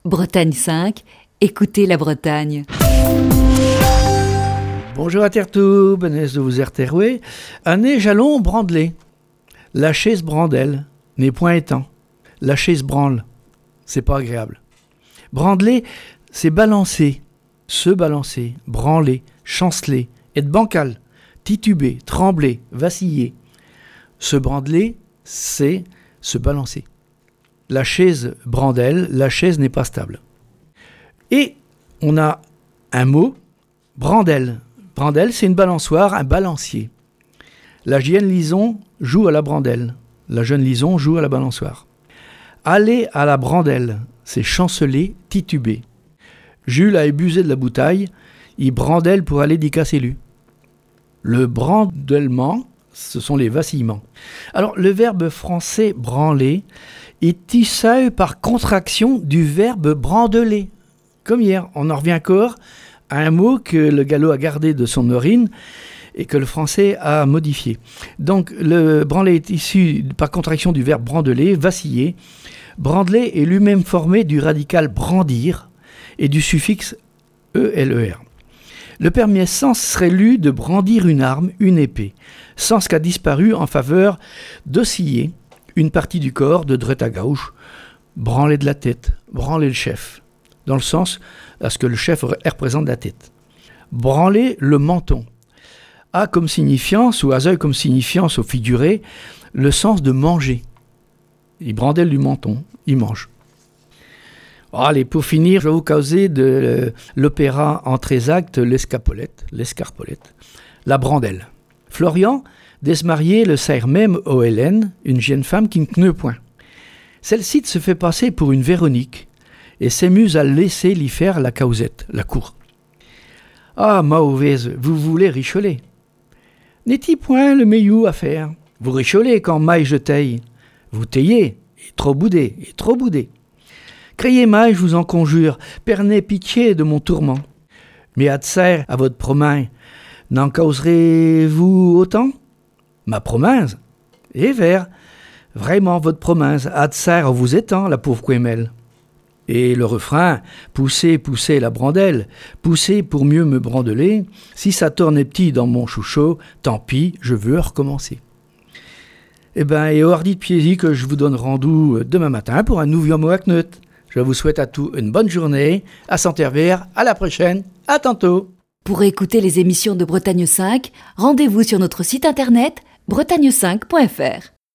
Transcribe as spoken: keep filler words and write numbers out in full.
Bretagne cinq, écoutez la Bretagne. Bonjour à Tertou, Benès de vous erteroué. Année jalon brandelé. Lâcher ce brandel, n'est point étant. Lâcher ce branle, c'est pas agréable. Brandeler, c'est balancer, se balancer, branler, chanceler, être bancal, tituber, trembler, vaciller. Se brandeler, c'est se balancer. La chaise brandelle, la chaise n'est pas stable. Et on a un mot, brandelle. Brandelle, c'est une balançoire, un balancier. La jeune Lison joue à la brandelle. La jeune Lison joue à la balançoire. Aller à la brandelle, c'est chanceler, tituber. Jules a ébusé de la bouteille, il brandelle pour aller d'y casser lu. Le brandellement, ce sont les vacillements. Alors, le verbe français branler est issu par contraction du verbe brandeler. Comme hier, on en revient encore à un mot que le gallo a gardé de son origine et que le français a modifié. Donc, le branler est issu par contraction du verbe brandeler, vaciller. Brandeler est lui-même formé du radical brandir et du suffixe E-L-E-R. Le premier sens serait lu de brandir une arme, une épée, sens qui a disparu en faveur d'osciller une partie du corps de droite à gauche, branler de la tête, branler le chef, dans le sens à ce que le chef représente la tête. Branler le menton a comme signifiance, ou a comme signifiance au figuré, le sens de manger. Il brandelle du menton, il mange. Allez, pour finir, je vais vous causer de l'opéra en treize actes, l'escapolette, l'escarpolette, la brandelle. Florian, dès se marier, le sert même au Hélène, une jeune femme qui ne kneu point. Celle-ci se fait passer pour une Véronique et s'amuse à laisser l'y faire la causette, la cour. Ah, mauvaise, vous voulez richoler. N'est-il point le meilleur à faire? Vous richolez quand maille je taille. Vous taillez, et trop boudé, et trop boudé. Criez maille, je vous en conjure, pernez pitié de mon tourment. Mais adserre à votre promesse, n'en causerez-vous autant? Ma promesse? Eh vers, vraiment votre promesse, adserre en vous étant, la pauvre Quémelle. Et le refrain, poussez, poussez la brandelle, poussez pour mieux me brandeler, si ça tourne petit dans mon chouchot, tant pis, je veux recommencer. Eh ben, et au hardi de Piézy que je vous donne rendez-vous demain matin pour un nouveau mot à Knut. Je vous souhaite à tous une bonne journée, à Saint-Hervère, à la prochaine, à tantôt. Pour écouter les émissions de Bretagne cinq, rendez-vous sur notre site internet bretagne cinq point f r.